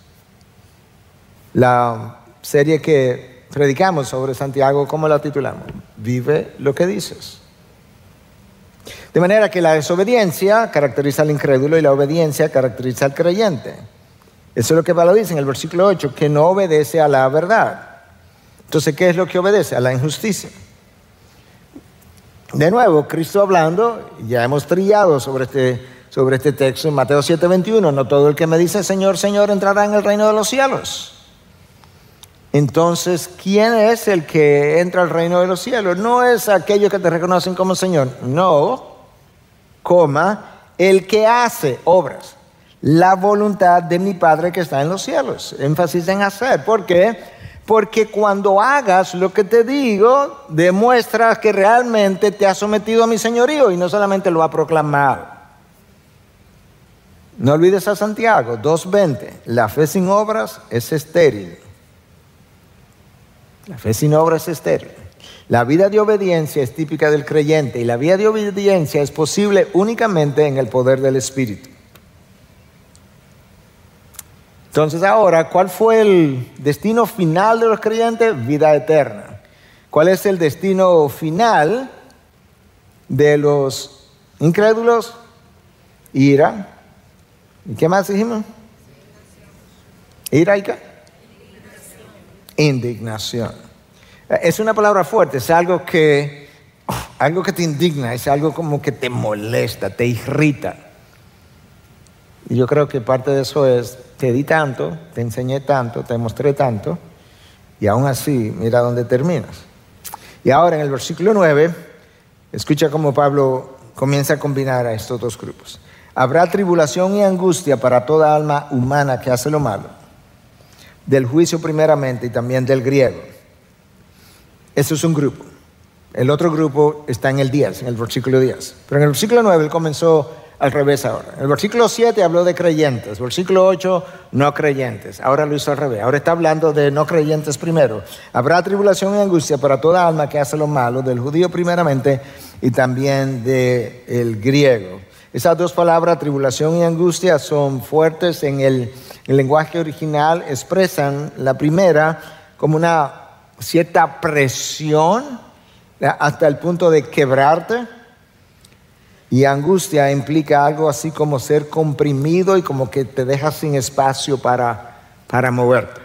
La serie que predicamos sobre Santiago, ¿cómo la titulamos? Vive lo que dices. De manera que la desobediencia caracteriza al incrédulo y la obediencia caracteriza al creyente. Eso es lo que Pablo dice en el versículo 8, que no obedece a la verdad. Entonces, ¿qué es lo que obedece? A la injusticia. De nuevo, Cristo hablando, ya hemos trillado sobre este texto en Mateo 7:21, no todo el que me dice Señor, Señor entrará en el reino de los cielos. Entonces, ¿quién es el que entra al reino de los cielos? No es aquellos que te reconocen como Señor, no, el que hace obras, la voluntad de mi Padre que está en los cielos. Énfasis en hacer. ¿Por qué? Porque cuando hagas lo que te digo, demuestras que realmente te has sometido a mi señorío y no solamente lo ha proclamado. No olvides a Santiago 2:20. La fe sin obras es estéril. La fe sin obras es estéril. La vida de obediencia es típica del creyente y la vida de obediencia es posible únicamente en el poder del Espíritu. Entonces ahora, ¿cuál fue el destino final de los creyentes? Vida eterna. ¿Cuál es el destino final de los incrédulos? Ira. ¿Y qué más dijimos? ¿Ira y qué? Indignación. Es una palabra fuerte, es algo que te indigna, es algo como que te molesta, te irrita. Y yo creo que parte de eso es, te di tanto, te enseñé tanto, te mostré tanto, y aún así, mira dónde terminas. Y ahora en el versículo 9, escucha cómo Pablo comienza a combinar a estos dos grupos. Habrá tribulación y angustia para toda alma humana que hace lo malo, del juicio primeramente y también del griego. Eso es un grupo. El otro grupo está en el 10, en el versículo 10. Pero en el versículo 9 él comenzó al revés ahora. En el versículo 7 habló de creyentes, versículo 8 no creyentes. Ahora lo hizo al revés. Ahora está hablando de no creyentes primero. Habrá tribulación y angustia para toda alma que hace lo malo, del judío primeramente y también del griego. Esas dos palabras, tribulación y angustia, son fuertes en el lenguaje original. Expresan la primera como una cierta presión hasta el punto de quebrarte. Y angustia implica algo así como ser comprimido y como que te dejas sin espacio para moverte.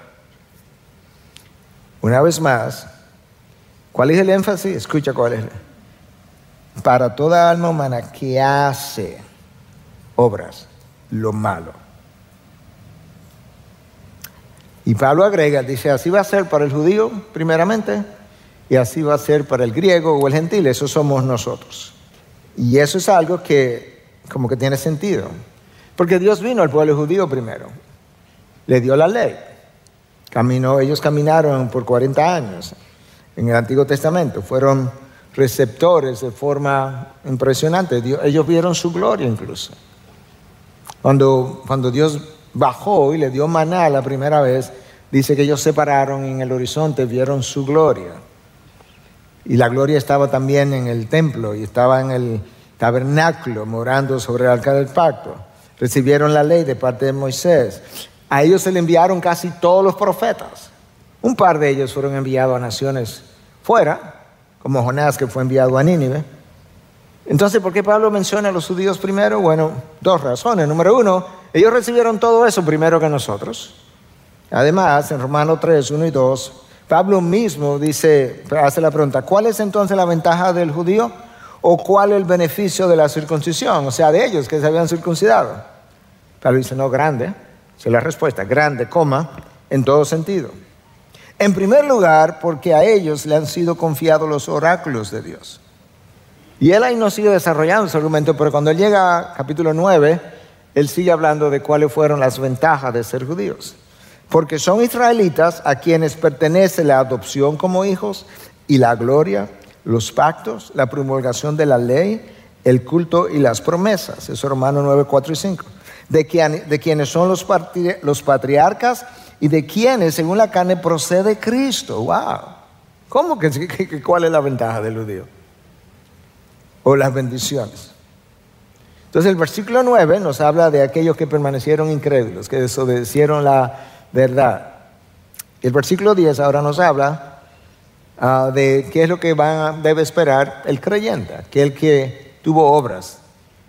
Una vez más, ¿cuál es el énfasis? Escucha cuál es. Para toda alma humana que hace obras, lo malo. Y Pablo agrega, dice, así va a ser para el judío primeramente y así va a ser para el griego o el gentil. Eso somos nosotros. Y eso es algo que como que tiene sentido. Porque Dios vino al pueblo judío primero. Le dio la ley. Ellos caminaron por 40 años en el Antiguo Testamento. Fueron receptores de forma impresionante. Ellos vieron su gloria incluso. Cuando Dios bajó y le dio maná la primera vez, dice que ellos se pararon en el horizonte, vieron su gloria. Y la gloria estaba también en el templo y estaba en el tabernáculo morando sobre el arca del pacto. Recibieron la ley de parte de Moisés. A ellos se le enviaron casi todos los profetas. Un par de ellos fueron enviados a naciones fuera, como Jonás, que fue enviado a Nínive. Entonces, ¿por qué Pablo menciona a los judíos primero? Bueno, dos razones. Número uno, ellos recibieron todo eso primero que nosotros. Además, en Romanos 3, 1 y 2, Pablo mismo hace la pregunta, ¿cuál es entonces la ventaja del judío? ¿O cuál el beneficio de la circuncisión? O sea, de ellos que se habían circuncidado. Pablo dice, no, grande. Esa es la respuesta, grande, en todo sentido. En primer lugar, porque a ellos le han sido confiados los oráculos de Dios. Y él ahí no sigue desarrollando ese argumento, pero cuando él llega a capítulo 9, él sigue hablando de cuáles fueron las ventajas de ser judíos. Porque son israelitas a quienes pertenece la adopción como hijos y la gloria, los pactos, la promulgación de la ley, el culto y las promesas. Eso es Romanos 9, 4 y 5. De quienes son los patriarcas y de quienes, según la carne, procede Cristo. ¡Wow! ¿Cómo que cuál es la ventaja del judío? O las bendiciones. Entonces el versículo 9 nos habla de aquellos que permanecieron incrédulos, que desobedecieron la verdad. El versículo 10 ahora nos habla de qué es lo que debe esperar el creyente, aquel que tuvo obras,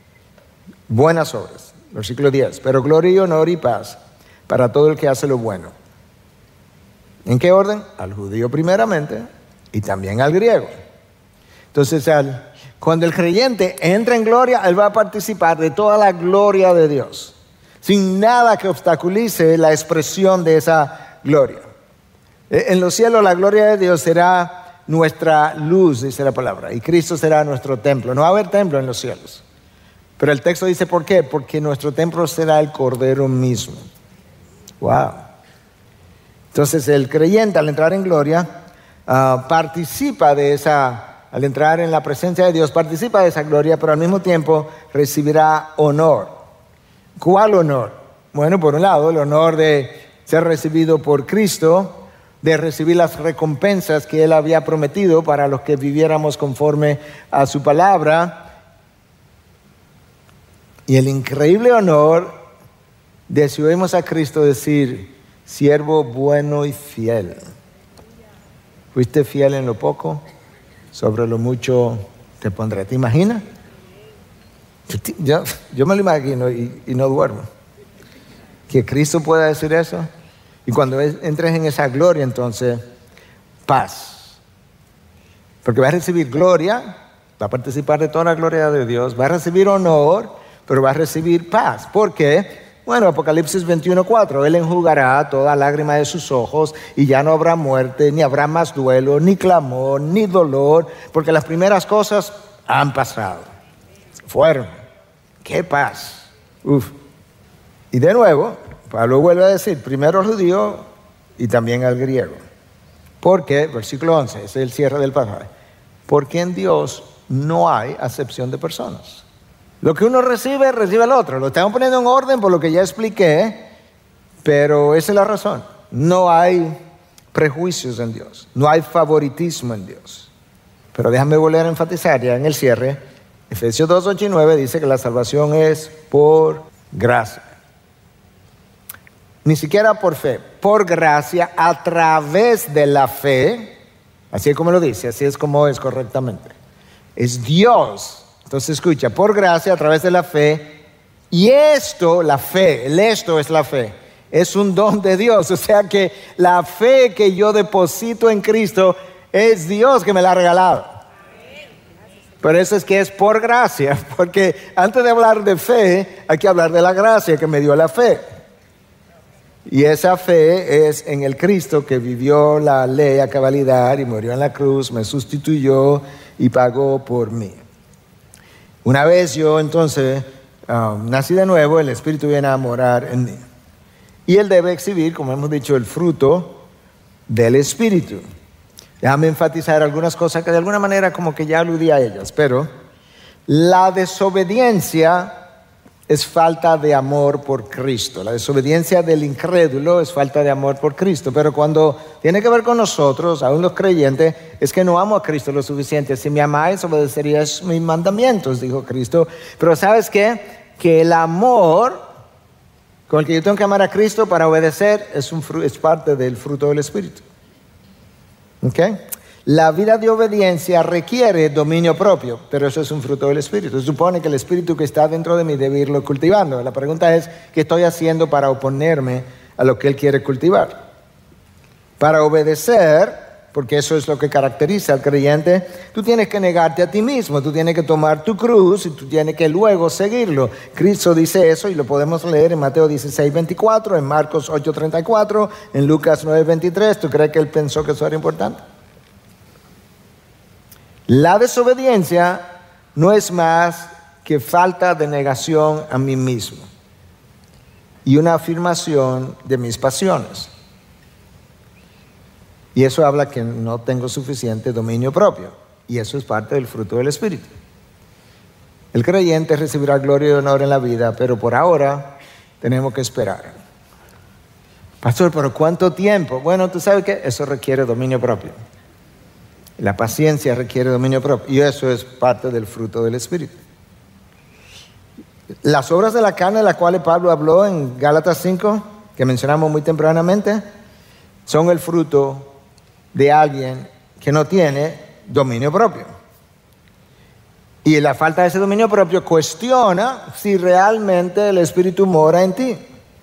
buenas obras. Versículo 10, pero gloria y honor y paz para todo el que hace lo bueno. ¿En qué orden? Al judío primeramente y también al griego. Entonces, cuando el creyente entra en gloria, él va a participar de toda la gloria de Dios, sin nada que obstaculice la expresión de esa gloria. En los cielos la gloria de Dios será nuestra luz, dice la palabra, y Cristo será nuestro templo. No va a haber templo en los cielos. Pero el texto dice, ¿por qué? Porque nuestro templo será el Cordero mismo. Wow. Entonces el creyente al entrar en gloria participa de al entrar en la presencia de Dios, participa de esa gloria, pero al mismo tiempo recibirá honor. ¿Cuál honor? Bueno, por un lado, el honor de ser recibido por Cristo, de recibir las recompensas que Él había prometido para los que viviéramos conforme a su palabra, y el increíble honor de si oímos a Cristo decir, siervo bueno y fiel. Fuiste fiel en lo poco, sobre lo mucho te pondré. ¿Te imaginas? Yo me lo imagino y no duermo. Que Cristo pueda decir eso. Y cuando entres en esa gloria, entonces, paz. Porque va a recibir gloria, va a participar de toda la gloria de Dios, va a recibir honor, pero va a recibir paz. ¿Por qué? Bueno, Apocalipsis 21:4, Él enjugará toda lágrima de sus ojos y ya no habrá muerte, ni habrá más duelo, ni clamor, ni dolor, porque las primeras cosas han pasado. Fueron. ¡Qué paz! Y de nuevo, Pablo vuelve a decir, primero al judío y también al griego. Porque, versículo 11, ese es el cierre del pasaje, porque en Dios no hay acepción de personas. Lo que uno recibe, recibe el otro. Lo estamos poniendo en orden por lo que ya expliqué, pero esa es la razón. No hay prejuicios en Dios, no hay favoritismo en Dios. Pero déjame volver a enfatizar ya en el cierre. Efesios 2, 8 y 9 dice que la salvación es por gracia. Ni siquiera por fe, por gracia a través de la fe. Así es como lo dice, así es como es correctamente. Es Dios. Entonces escucha, por gracia a través de la fe. Y esto, la fe, esto es la fe. Es un don de Dios. O sea que la fe que yo deposito en Cristo es Dios que me la ha regalado. Por eso es que es por gracia. Porque antes de hablar de fe, hay que hablar de la gracia que me dio la fe. Y esa fe es en el Cristo que vivió la ley a cabalidad y murió en la cruz, me sustituyó y pagó por mí. Una vez yo entonces nací de nuevo, el Espíritu viene a morar en mí. Y Él debe exhibir, como hemos dicho, el fruto del Espíritu. Déjame enfatizar algunas cosas que de alguna manera como que ya aludí a ellas, pero la desobediencia es falta de amor por Cristo. La desobediencia del incrédulo es falta de amor por Cristo. Pero cuando tiene que ver con nosotros, aún los creyentes, es que no amo a Cristo lo suficiente. Si me amáis, obedeceríais mis mandamientos, dijo Cristo. Pero ¿sabes qué? Que el amor con el que yo tengo que amar a Cristo para obedecer es parte del fruto del Espíritu. ¿Ok? La vida de obediencia requiere dominio propio, pero eso es un fruto del Espíritu. Se supone que el Espíritu que está dentro de mí debe irlo cultivando. La pregunta es, ¿qué estoy haciendo para oponerme a lo que Él quiere cultivar? Para obedecer, porque eso es lo que caracteriza al creyente, tú tienes que negarte a ti mismo, tú tienes que tomar tu cruz y tú tienes que luego seguirlo. Cristo dice eso y lo podemos leer en Mateo 16, 24, en Marcos 8, 34, en Lucas 9, 23. ¿Tú crees que Él pensó que eso era importante? La desobediencia no es más que falta de negación a mí mismo y una afirmación de mis pasiones. Y eso habla que no tengo suficiente dominio propio. Y eso es parte del fruto del Espíritu. El creyente recibirá gloria y honor en la vida, pero por ahora tenemos que esperar. Pastor, ¿pero cuánto tiempo? Bueno, tú sabes que eso requiere dominio propio. La paciencia requiere dominio propio. Y eso es parte del fruto del Espíritu. Las obras de la carne de las cuales Pablo habló en Gálatas 5, que mencionamos muy tempranamente, son el fruto de alguien que no tiene dominio propio. Y la falta de ese dominio propio cuestiona si realmente el Espíritu mora en ti.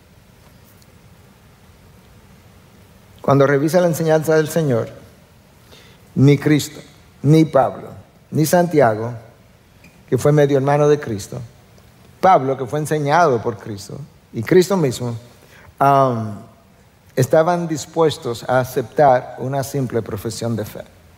Cuando revisa la enseñanza del Señor, ni Cristo, ni Pablo, ni Santiago, que fue medio hermano de Cristo, Pablo, que fue enseñado por Cristo, y Cristo mismo, estaban dispuestos a aceptar una simple profesión de fe.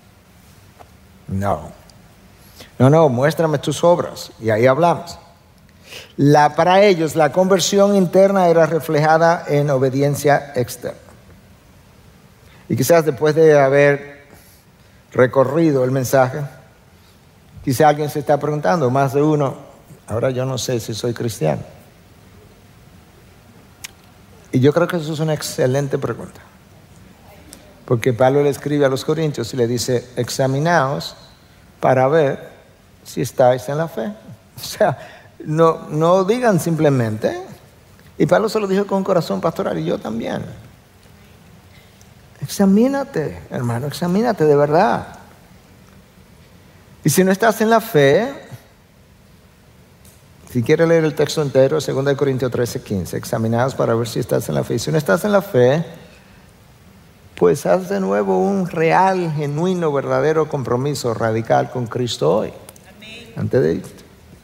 No, muéstrame tus obras, y ahí hablamos. Para ellos, la conversión interna era reflejada en obediencia externa. Y quizás después de haber recorrido el mensaje, quizá alguien se está preguntando, más de uno, ahora yo no sé si soy cristiano. Y yo creo que eso es una excelente pregunta, porque Pablo le escribe a los Corintios y le dice, examinaos para ver si estáis en la fe. O sea, no digan simplemente, y Pablo se lo dijo con corazón pastoral, y yo también. Examínate, hermano, examínate de verdad. Y si no estás en la fe, si quieres leer el texto entero, 2 Corintios 13, 15, examinaos para ver si estás en la fe. Y si no estás en la fe, pues haz de nuevo un real, genuino, verdadero compromiso radical con Cristo hoy. Amén. Antes de irte.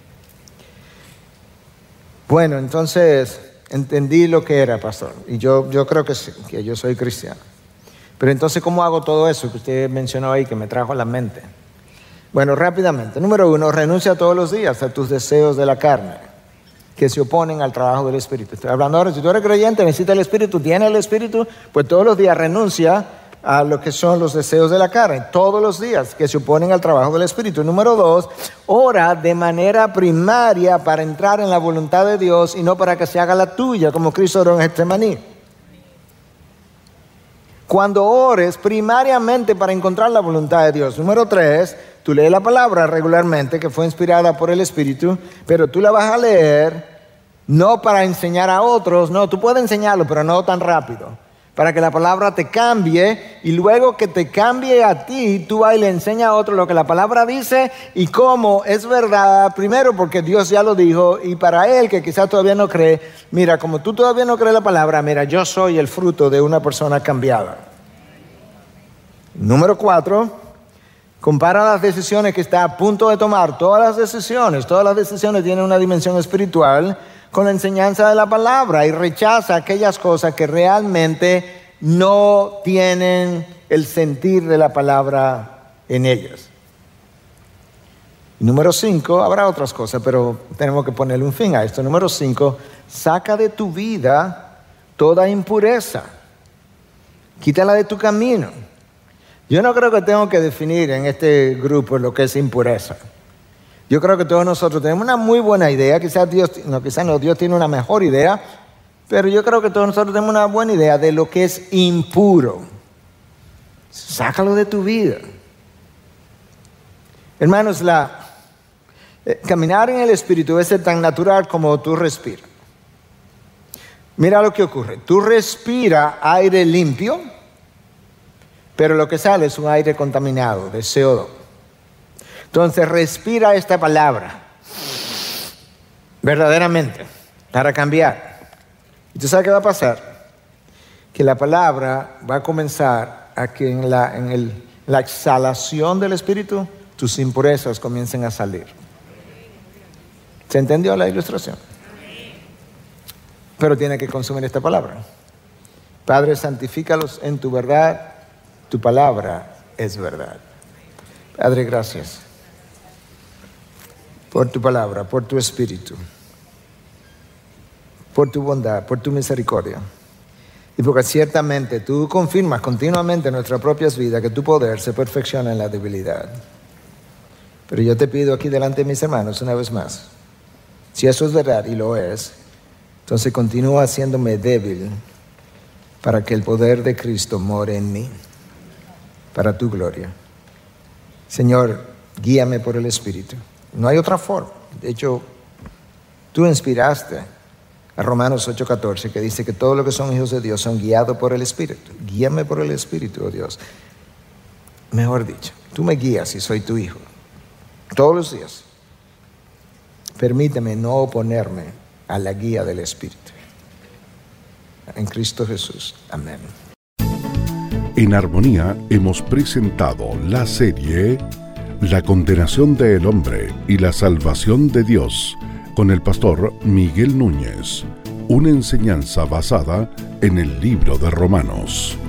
Bueno, entonces entendí lo que era, pastor. Y yo creo que sí, que yo soy cristiano. Pero entonces, ¿cómo hago todo eso que usted mencionó ahí, que me trajo a la mente? Bueno, rápidamente. Número 1, renuncia todos los días a tus deseos de la carne. que se oponen al trabajo del Espíritu. Estoy hablando ahora, si tú eres creyente, necesitas el Espíritu, tienes el Espíritu, pues todos los días renuncia a lo que son los deseos de la carne, todos los días que se oponen al trabajo del Espíritu. Número 2, ora de manera primaria para entrar en la voluntad de Dios y no para que se haga la tuya, como Cristo oró en Getsemaní. Cuando ores primariamente para encontrar la voluntad de Dios. Número 3, tú lees la palabra regularmente que fue inspirada por el Espíritu, pero tú la vas a leer no para enseñar a otros, no, tú puedes enseñarlo, pero no tan rápido. Para que la palabra te cambie y luego que te cambie a ti, tú vas y le enseñas a otro lo que la palabra dice y cómo es verdad. Primero porque Dios ya lo dijo y para él que quizás todavía no cree, mira, como tú todavía no crees la palabra, mira, yo soy el fruto de una persona cambiada. Número 4, compara las decisiones que está a punto de tomar. Todas las decisiones tienen una dimensión espiritual con la enseñanza de la palabra y rechaza aquellas cosas que realmente no tienen el sentir de la palabra en ellas. Y número 5, habrá otras cosas, pero tenemos que ponerle un fin a esto. Número 5, saca de tu vida toda impureza. Quítala de tu camino. Yo no creo que tengo que definir en este grupo lo que es impureza. Yo creo que todos nosotros tenemos una muy buena idea, quizás Dios tiene una mejor idea, pero yo creo que todos nosotros tenemos una buena idea de lo que es impuro. Sácalo de tu vida. Hermanos, caminar en el Espíritu es ser tan natural como tú respiras. Mira lo que ocurre. Tú respiras aire limpio, pero lo que sale es un aire contaminado de CO2. Entonces respira esta palabra verdaderamente para cambiar. ¿Y tú sabes qué va a pasar? Que la palabra va a comenzar a que en la exhalación del Espíritu tus impurezas comiencen a salir. ¿Se entendió la ilustración? Pero tiene que consumir esta palabra. Padre, santifícalos en tu verdad. Tu palabra es verdad. Padre, gracias por tu palabra, por tu Espíritu, por tu bondad, por tu misericordia. Y porque ciertamente tú confirmas continuamente en nuestras propias vidas que tu poder se perfecciona en la debilidad. Pero yo te pido aquí delante de mis hermanos una vez más, si eso es verdad y lo es, entonces continúa haciéndome débil para que el poder de Cristo more en mí, para tu gloria. Señor, guíame por el Espíritu. No hay otra forma. De hecho, tú inspiraste a Romanos 8:14, que dice que todos los que son hijos de Dios son guiados por el Espíritu. Guíame por el Espíritu, oh Dios. Mejor dicho, tú me guías si soy tu hijo. Todos los días. Permíteme no oponerme a la guía del Espíritu. En Cristo Jesús. Amén. En Armonía hemos presentado la serie La condenación del hombre y la salvación de Dios con el pastor Miguel Núñez, una enseñanza basada en el libro de Romanos.